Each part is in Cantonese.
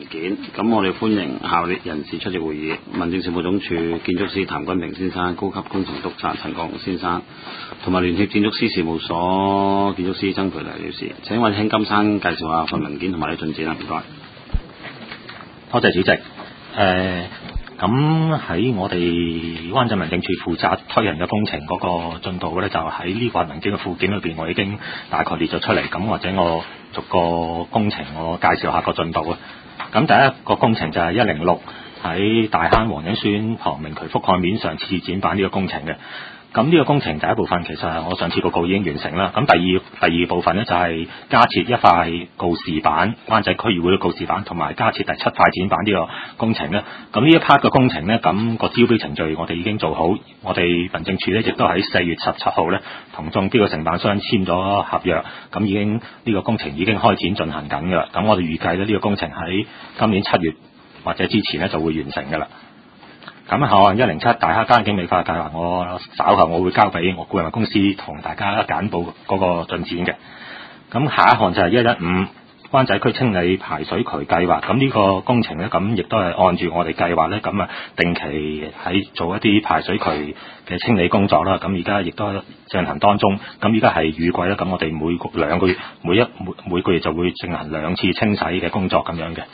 件。咁我哋歡迎下列人士出席會議：民政事務總署建築師譚君平先生、高級工程督察陳國雄先生，同埋聯協建築師事務所建築師曾培黎女士。請我哋請金生介紹下份文件同埋啲進展啦，唔該。 多謝主席。咁喺我哋灣仔民政處負責推行嘅工程嗰個進度咧，就喺呢個文件嘅附件裏邊，我已經大概列咗出嚟。咁或者我逐個工程我介紹下個進度啊。咁第一個工程就係106喺大坑黃隱村旁明渠覆蓋面上次展板呢個工程嘅。咁呢個工程第一部分其實我上次報告已經完成啦。咁第二部分呢，就係加設一塊告示板，灣仔區議會嘅告示板，同埋加設第7塊展板呢個工程呢。咁呢一 part 嘅工程呢，咁個招標程序我哋已經做好，我哋民政處呢，亦都喺4月17號呢同中標嘅承辦商簽咗合約，咁已經呢個工程已經開展進行緊㗎啦。咁我哋預計呢，呢個工程喺今年7月或者之前呢就會完成㗎啦。咁後岸107大坑街景美化計劃，我稍後我會交俾我顧問公司同大家簡報嗰個進展嘅。咁下一項就係115灣仔區清理排水渠計劃。咁呢個工程呢，咁亦都係按住我哋計劃呢，咁啊定期喺做一啲排水渠嘅清理工作啦。咁而家亦都進行當中。咁而家係雨季啦，咁我哋每2個月每個月就會進行2次清洗嘅工作咁樣嘅。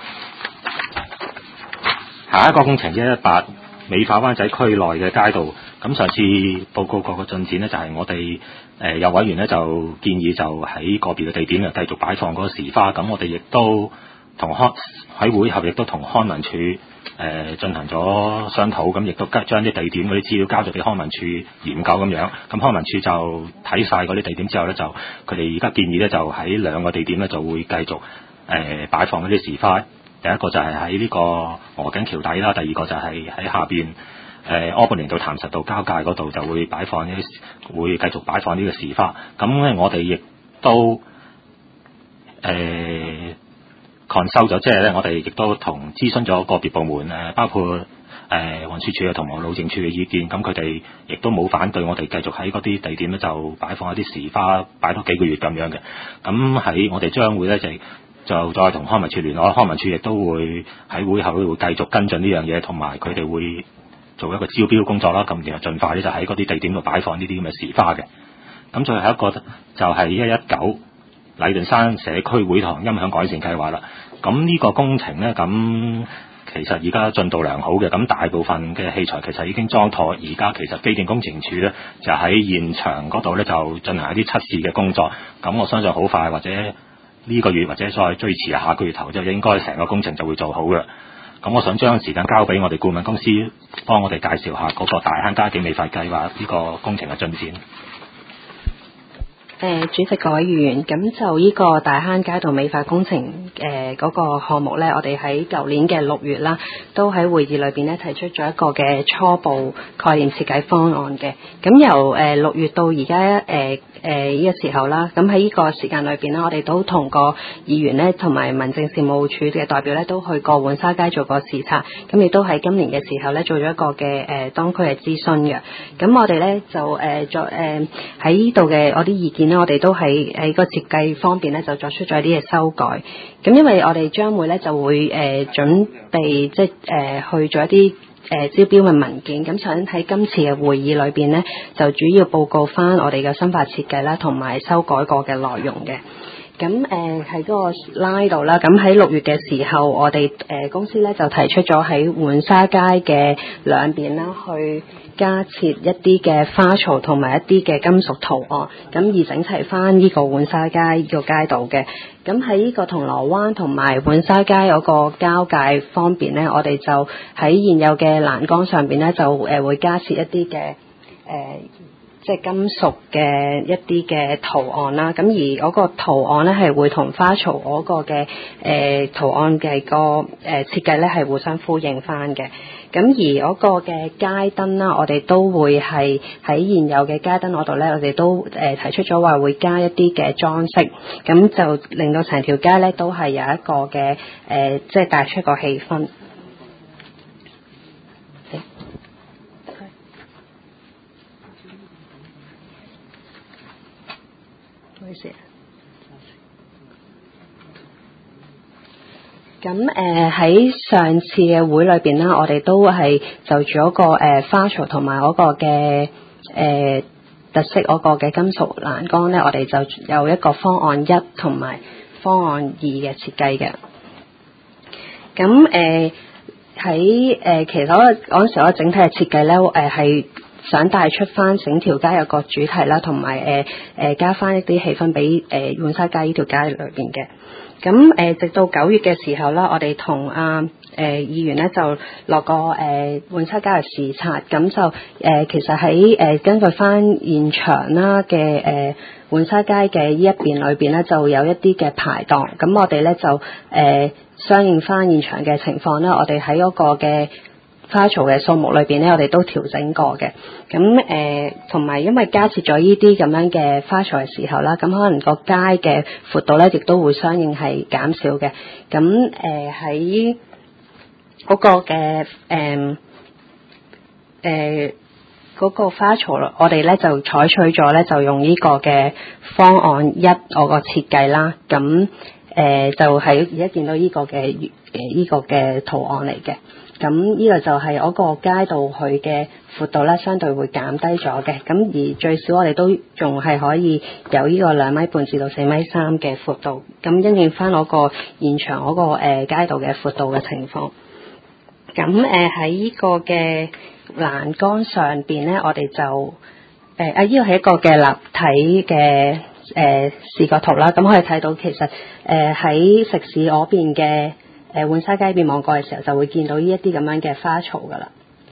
下一個工程118美化灣仔區內嘅街道。咁上次報告過個進展呢，就係我哋有委員呢就建議就喺個別嘅地點繼續擺放嗰個時花。咁我哋亦都喺會後亦都同康文署進行咗商討，咁亦都將啲地點嗰啲資料交咗俾康文署研究咁樣。咁康文署就睇晒嗰啲地點之後呢，就佢哋而家建議呢，就喺2個地點呢就會繼續擺放嗰啲時花。第一個就係喺呢個鵝頸橋底啦，第二個就係喺下邊柯布連道譚實道交界嗰度就會會繼續擺放呢個時花。咁咧我哋亦都consult咗，即係咧我哋亦都同諮詢咗個別部門包括運輸署同埋路政署嘅意見。咁佢哋亦都冇反對我哋繼續喺嗰啲地點咧就擺放一啲時花，擺多幾個月咁樣嘅。咁喺我哋將會咧就再同康文署聯絡，康文署亦都會喺會後會繼續跟進呢樣嘢，同埋佢哋會做一個招標工作啦。咁然後盡快咧就喺嗰啲地點度擺放呢啲咁嘅時花嘅。咁最後一個就係119禮頓山社區會堂音響改善計劃啦。咁呢個工程呢，咁其實而家進度良好嘅，咁大部分嘅器材其實已經裝妥。而家其實機電工程署呢，就喺現場嗰度呢，就進行一啲測試嘅工作。咁我相信好快或者呢個月或者再追遲下個月頭就應該成個工程就會做好嘅。咁我想將時間交俾我哋顧問公司幫我哋介紹下嗰個大坑街景美化計劃呢個工程嘅進展。 主席各位議員，咁就呢個大坑街道美化工程嗰個項目呢，我哋喺舊年嘅6月啦，都喺會議裏邊呢提出咗一個嘅初步概念設計方案嘅。咁由6月到而家呢個時候啦，咁喺呢個時間裏邊呢，我哋都同個議員呢，同埋民政事務處嘅代表呢，都去過浣紗街做過視察。咁亦都喺今年嘅時候呢，做咗一個嘅當區嘅諮詢嘅。咁我哋呢，就喺呢度嘅我啲意見，我哋都喺個設計方面咧就作出咗一啲嘅修改。咁因為我哋將會咧就會準備去做一啲招標嘅文件。咁想喺今次嘅會議裏邊咧，就主要報告翻我哋嘅新法設計啦，同埋修改過嘅內容嘅。咁喺嗰個 slide 度啦，咁喺6月嘅時候，我哋公司咧就提出咗喺浣紗街嘅兩邊啦，去加設一啲嘅花槽同埋一啲嘅金屬圖案，咁而整齊翻呢個浣紗街呢個街道嘅。咁喺呢個銅鑼灣同埋浣紗街嗰個交界方面呢，我哋就喺現有嘅欄杆上邊呢，就會加設一啲嘅即係金屬嘅一啲嘅圖案啦。咁而嗰個圖案呢，係會同花槽嗰個嘅圖案嘅個設計呢，係互相呼應翻嘅。咁而嗰個嘅街燈啦，我哋都會係喺現有嘅街燈嗰度咧，我哋都提出咗話會加一啲嘅裝飾，咁就令到成條街咧都係有一個嘅即係帶出個氣氛。唔好意思。 咁喺上次嘅會裏邊啦，我哋都係就住嗰個花槽同埋嗰個嘅特色嗰個嘅金屬欄杆咧，我哋就有一個方案1同埋方案2嘅設計嘅。咁喺其實嗰陣時我整體嘅設計咧，係想帶出翻整條街有個主題啦，同埋加翻一啲氣氛俾浣紗街呢條街裏邊嘅。咁直到9月嘅時候啦，我哋同議員咧就落個浣紗街嘅視察，咁就其實喺根據翻現場啦嘅浣紗街嘅呢一邊裏邊咧，就有一啲嘅排檔，咁我哋咧就相應翻現場嘅情況啦，我哋喺嗰個嘅花槽嘅數目裏邊咧，我哋都調整過嘅。咁同埋因為加設咗呢啲咁樣嘅花槽嘅時候啦，咁可能個街嘅闊度咧，亦都會相應係減少嘅。咁喺嗰個嘅嗰個花槽，我哋咧就採取咗咧，就用呢個嘅方案1我個設計啦。咁就係而家見到呢個嘅呢個嘅圖案嚟嘅。咁呢個就係嗰個街道佢嘅闊度咧，相對會減低咗嘅。咁而最少我哋都仲係可以有呢個2.5米至到4.3米嘅闊度。咁因應翻嗰個現場嗰個街道嘅闊度嘅情況。咁喺呢個嘅欄杆上邊咧，我哋就呢個係一個嘅立體嘅視覺圖啦。咁可以睇到其實喺食肆嗰邊嘅浣紗街邊望過嘅時候，就會見到呢一啲咁樣嘅花槽噶啦。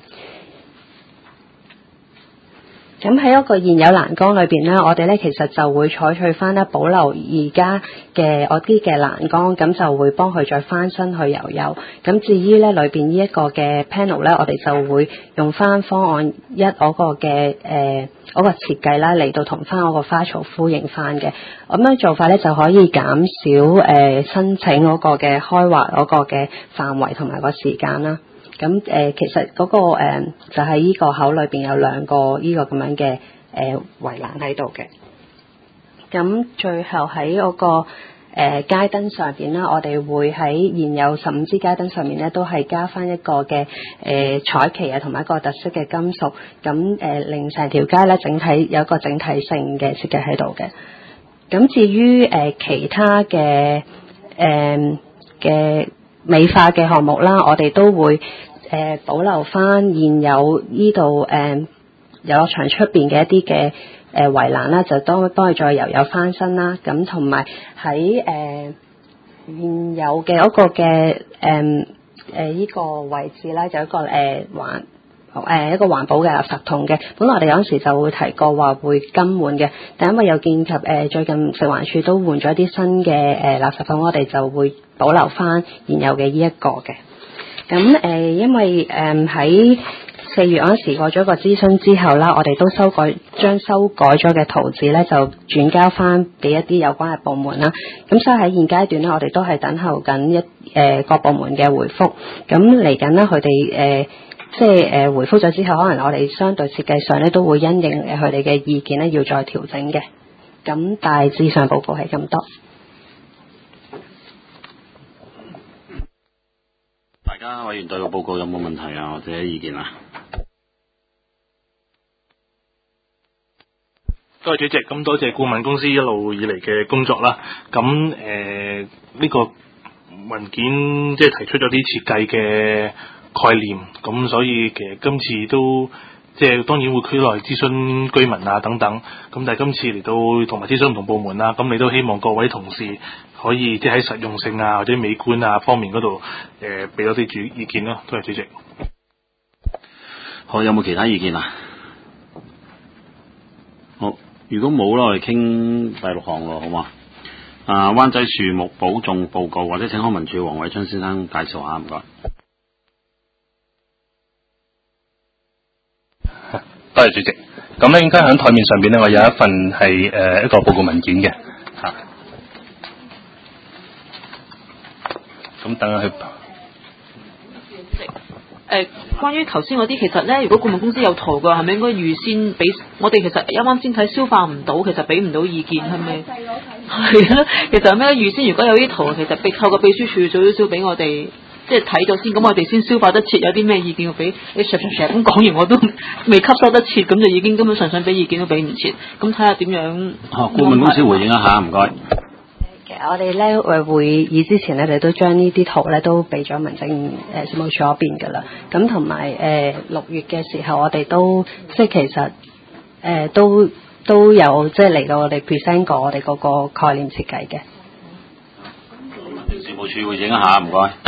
咁喺一個現有欄杆裏邊咧，我哋咧其實就會採取翻咧保留而家嘅嗰啲嘅欄杆，咁就會幫佢再翻新去油油。咁至於咧裏邊呢一個嘅 panel 咧，我哋就會用翻方案1嗰個嘅嗰個設計啦，嚟到同翻嗰個花槽呼應翻嘅。咁樣做法咧就可以減少申請嗰個嘅開劃嗰個嘅範圍同埋個時間啦。咁其實嗰個就喺呢個口裏邊有2個呢個咁樣嘅圍欄喺度嘅。咁最後喺嗰個街燈上邊啦，我哋會喺現有15支街燈上面咧，都係加翻一個嘅彩旗啊，同埋一個特色嘅金屬。咁令成條街咧整體有一個整體性嘅設計喺度嘅。咁至於其他嘅美化嘅項目啦，我哋都會保留翻現有呢度遊樂場出邊嘅一啲嘅圍欄啦，就幫佢再油翻身啦。咁同埋喺現有嘅嗰個嘅呢個位置啦，就一個一個環保嘅垃圾桶嘅。本來我哋有陣時就會提過話會更換嘅，但因為有見及最近食環署都換咗一啲新嘅垃圾桶，我哋就會保留翻現有嘅呢一個嘅。咁因為喺4月嗰陣時過咗個諮詢之後啦，我哋都將修改咗嘅圖紙咧，就轉交翻俾一啲有關嘅部門啦。咁所以喺現階段咧，我哋都係等候緊各部門嘅回覆。咁嚟緊咧，佢哋即係回覆咗之後，可能我哋相對設計上咧都會因應佢哋嘅意見咧，要再調整嘅。咁大致上報告係咁多。 大家委員對個報告有冇問題啊，或者意見啊？ 多謝主席，咁多謝顧問公司一路以嚟嘅工作啦。咁呢個文件即係提出咗啲設計嘅概念，咁所以其實今次都即係當然會區內諮詢居民啊等等。咁但係今次嚟到同埋諮詢唔同部門啦，咁你都希望各位同事可以即係喺實用性啊或者美觀啊方面嗰度俾多啲意見咯。多謝主席。 好，有冇其他意見啊？好，如果冇啦，我哋傾第6項咯，好嘛？灣仔樹木保種報告，或者請康文署黃偉春先生介紹下，唔該。 多謝主席。咁咧，應該喺台面上邊咧，我有一份係一個報告文件嘅嚇。咁等下去。 關於頭先嗰啲，其實咧，如果顧問公司有圖嘅，係咪應該預先俾我哋？其實啱啱先睇消化唔到，其實俾唔到意見，係咪？ 係啦，其實有咩預先？如果有啲圖，其實透過秘書處早少少俾我哋即係睇咗先，咁我哋先消化得切，有啲咩意見要俾你成咁講完，我都未吸收得切，咁就已經根本上想俾意見都俾唔切，咁睇下點樣。 顧問公司回應一下，唔該。 其實我哋咧會議之前咧，你都將呢啲圖咧都俾咗民政事務處嗰邊㗎啦。咁同埋6月嘅時候，我哋都即係其實都有即係嚟到我哋 present 過我哋嗰個概念設計嘅。 民政事務處回應一下，唔該。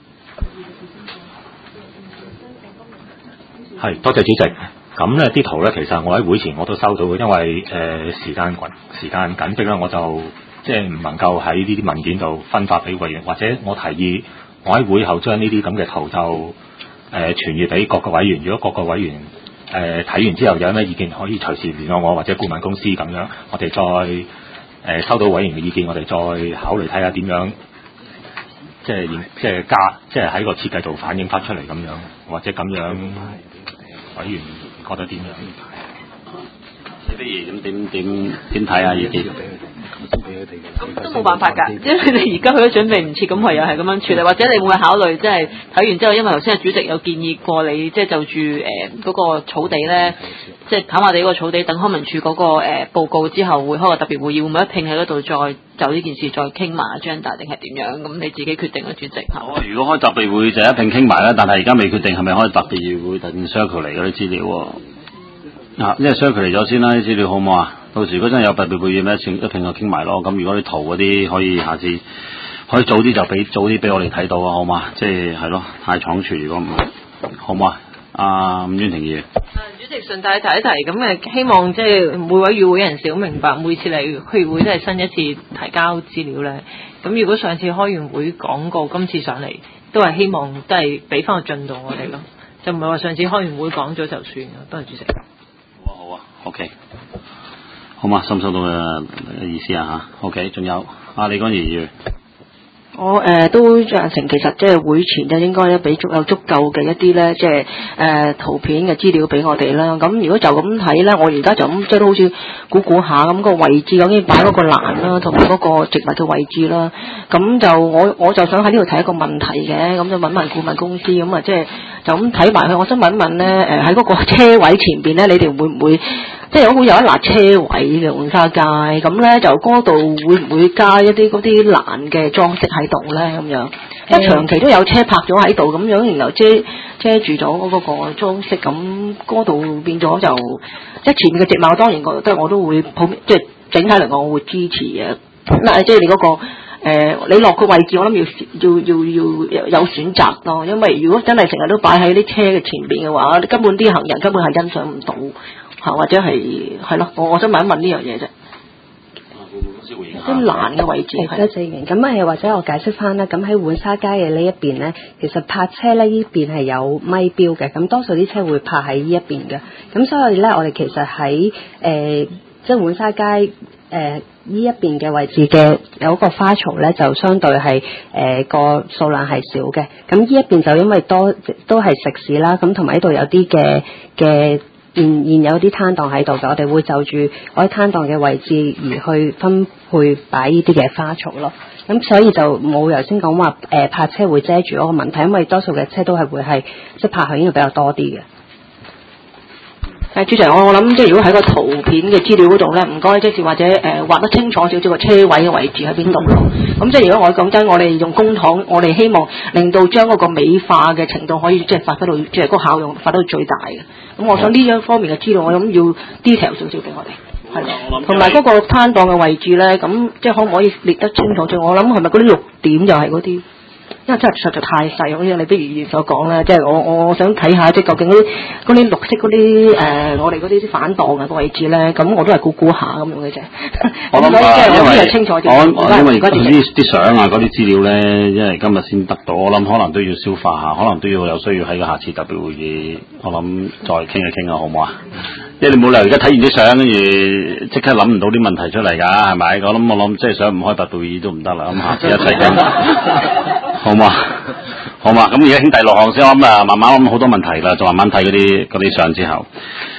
係，多謝主席。咁呢啲圖咧，其實我喺會前我都收到嘅，因為時間緊迫啦，我就即係唔能夠喺呢啲文件度分發俾委員，或者我提議我喺會後將呢啲咁嘅圖就傳閱俾各個委員。如果各個委員睇完之後有咩意見，可以隨時聯絡我或者顧問公司咁樣，我哋再收到委員嘅意見，我哋再考慮睇下點樣，即係喺個設計度反映翻出嚟咁樣，或者咁樣委員覺得點樣？ 不如點睇啊？意見都冇辦法㗎，因為你而家佢都準備唔切，咁唯有係咁樣處理，或者你會考慮即係睇完之後，因為頭先阿主席有建議過你，即係就住嗰個草地咧，即係跑馬地嗰個草地，等康文署嗰個報告之後，會開個特別會議，會唔會一拼喺嗰度再就呢件事再傾埋 agenda 定係點樣？咁你自己決定啦，主席。 好，如果開特別會就一拼傾埋啦，但係而家未決定係咪開特別會定 circle 嚟嗰啲資料喎。因為 circle 嚟咗先啦，啲資料好唔好啊？到時如果真係有特別會議咩，一拼就傾埋咯。咁如果啲圖嗰啲可以下次可以早啲就早啲俾我哋睇到啊，好嘛？即係咯，太倉促如果唔好唔好啊？伍婉婷議員。 主席順帶提一提，咁希望即係每位與會人士都明白，每次嚟區議會都係新一次提交資料咧。咁如果上次開完會講過，今次上嚟都係希望都係俾翻個進度我哋咯，就唔係話上次開完會講咗就算咯。多謝主席。 好啊 ，OK， 好嘛，收唔收到嘅意思啊吓 ？OK， 仲有李光儀議員。 我都贊成，其實即係會前就應該咧俾足夠嘅一啲咧，即係圖片嘅資料俾我哋啦。咁如果就咁睇咧，我而家就咁即係都好似估下咁個位置究竟擺嗰個欄啦，同埋嗰個植物嘅位置啦。咁就我就想喺呢度提一個問題嘅，咁就問顧問公司咁啊，即係就咁睇埋去。我想問一問咧，喺嗰個車位前邊咧，你哋會唔會即係會有一欄車位嘅黃沙街？咁咧就嗰度會唔會加一啲嗰啲欄嘅裝飾喺度咧？咁樣因為長期都有車泊咗喺度咁樣，然後遮住咗嗰個裝飾，咁嗰度變咗就即係前面嘅植物，當然我都會即係整體嚟講，我會支持嘅。嗱，即係你嗰個你落個位置，我諗要有選擇咯。因為如果真係成日都擺喺啲車嘅前邊嘅話，根本啲行人根本係欣賞唔到嚇，或者係咯。我想問一問呢樣嘢啫。啲欄嘅位置係多謝員。咁或者我解釋翻啦。咁喺浣沙街嘅呢一邊咧，其實泊車咧呢邊係有咪標嘅。咁多數啲車會泊喺呢一邊嘅。咁所以咧，我哋其實喺即係浣沙街呢一邊嘅位置嘅有個花槽咧，就相對係個數量係少嘅。咁呢一邊就因為都係食肆啦，咁同埋呢度有啲嘅現有啲攤檔喺度嘅，我哋會就住嗰啲攤檔嘅位置而去分配擺呢啲嘅花槽咯。咁所以就冇頭先講話泊車會遮住嗰個問題，因為多數嘅車都係會係即係泊喺呢度比較多啲嘅。 主席，我諗即係如果喺個圖片嘅資料嗰度咧，唔該即係或者畫得清楚少少個車位嘅位置喺邊度咯。咁即係如果我講真，我哋用公帑，我哋希望令到將嗰個美化嘅程度可以即係發揮到，即係嗰個效用發揮到最大嘅。咁我想呢一方面嘅資料，我諗要 detail 少少俾我哋，係同埋嗰個攤檔嘅位置咧，咁即係可唔可以列得清楚？我諗係咪嗰啲綠點就係嗰啲？因為真係實在太細，好似你不如議員所講啦，即係我想睇下即係究竟嗰啲綠色嗰啲我哋嗰啲反檔嘅位置咧，咁我都係估下咁樣嘅啫。 我諗因為清楚啲， 因為啲相啊嗰啲資料咧，因為今日先得到，我諗可能都要消化下，可能都要有需要喺個下次特別會議，我諗再傾一傾啊，好唔好啊？因為你冇理由而家睇完啲相，跟住即刻諗唔到啲問題出嚟㗎，係咪？我諗即係想唔開特別會議都唔得啦，咁下次一齊傾。好嘛，好嘛，咁而家兄弟落項先，我諗慢慢諗好多問題啦，就慢慢睇嗰啲相之後。